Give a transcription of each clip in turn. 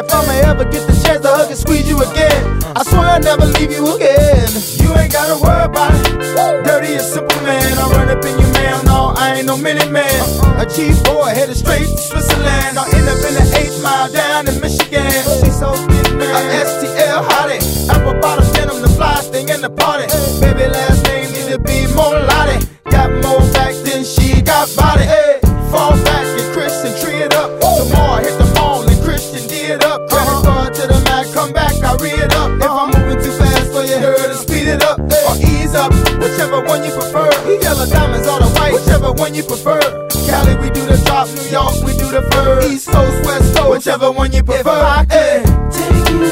if I'ma ever get the chance to hug and squeeze you again, I swear I'll never leave you again. You ain't gotta worry about it. Dirty and simple, man. I run up in your man, no, I ain't no mini man. A cheap boy headed straight to Switzerland. I'll end up in the 8 Mile down in Michigan. She's so thin, man. A STL hottie. Apple bottom denim, the fly thing in the party. Baby, last name need to be Molati. Got more back than she got body. Hey, fall back and Christian tree it up. Tomorrow hit the mall and Christian D it up. Credit card to the Mac, come back, I re it up. If I'm moving too fast for your hair, to speed it up or ease up, whichever one you prefer. Yellow diamonds or the white, whichever one you prefer. Cali, we do the drop, New York, we do the fur. East Coast, West Coast, whichever one you prefer. If I could take you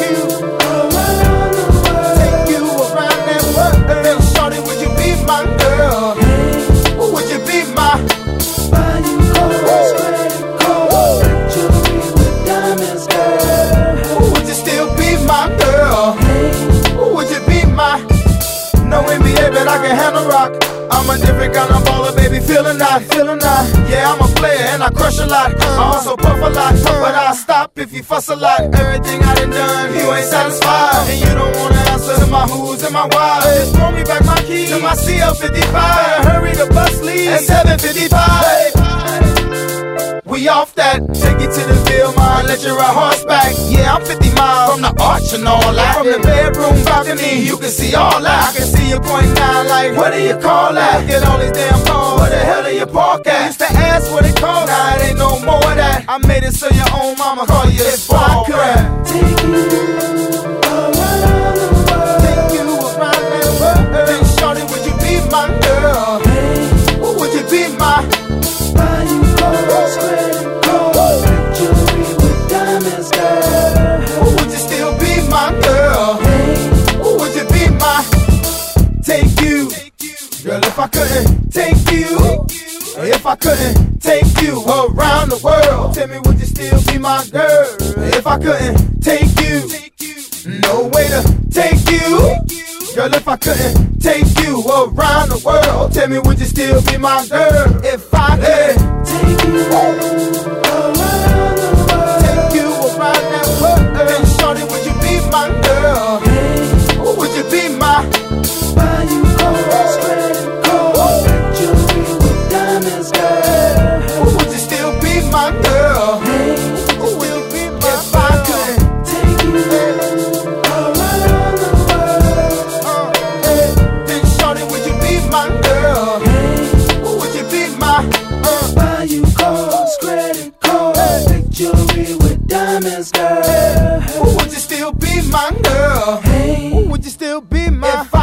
around the world, take you around that world, then shorty, would you be my girl? Would you be my? Buy you clothes, credit card, jewelry with diamonds, girl. Would you still be my girl? Would you be my? No NBA, but I can handle rock. I'm a different kind of baller, baby, feeling that. Yeah, I'm a player and I crush a lot. I also puff a lot, but I'll stop if you fuss a lot. Everything I done, you ain't satisfied, and you don't wanna answer to my who's and my whys. Just throw me back my keys to my CL55. Better hurry, the bus leaves at 7:55. We off that, take it to the Ville, let you ride horseback. Yeah, I'm 50 miles from the arch and all that. From the bedroom balcony, you can see all that. I can see you pointing down like, what do you call that? Look at all these damn cars, where the hell do you park at? Used to ask what it cost, now it ain't no more of that. I made it so your own mama call you a spot crap. Take you around the world, take you around that world. Then shorty, would you be my girl? Would you be my? buy you clothes, credit card, jewelry with diamonds, girl. Would you still be my girl? Would you be my? Take you, girl, if I couldn't take you, if I couldn't take you around the world, tell me, would you still be my girl? If I couldn't take you, no way to take you. Girl, if I couldn't take you around the world, tell me, would you still be my girl? If I could take you around the world, take you around that world, then shorty, would you be my girl? Would you be my? buy you clothes, credit card, jewelry with diamonds, girl. Would you still be my girl? Would you be my? If I couldn't take you around the world, then shorty, would you be my girl? Would you be my? buy you clothes, credit card, jewelry with diamonds, girl. Would you still be my girl? Would you still be my?